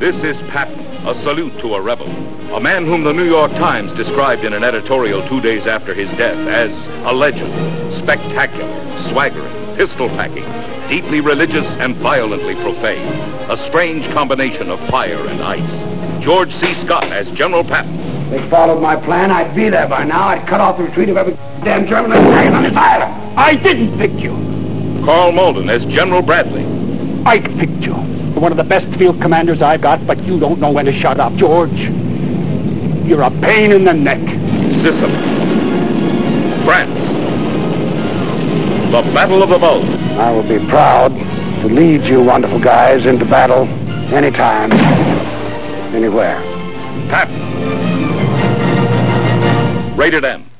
This is Patton, a salute to a rebel. A man whom the New York Times described in an editorial 2 days after his death as a legend, spectacular, swaggering, pistol-packing, deeply religious and violently profane. A strange combination of fire and ice. George C. Scott as General Patton. If they followed my plan, I'd be there by now. I'd cut off the retreat of every damn German that's hanging on this island. I didn't pick you. Carl Malden as General Bradley. I picked you. You're one of the best field commanders I've got, but you don't know when to shut up, George. You're a pain in the neck. Sicily. France. The Battle of the Bulge. I will be proud to lead you wonderful guys into battle anytime, anywhere. Patton. Rated M.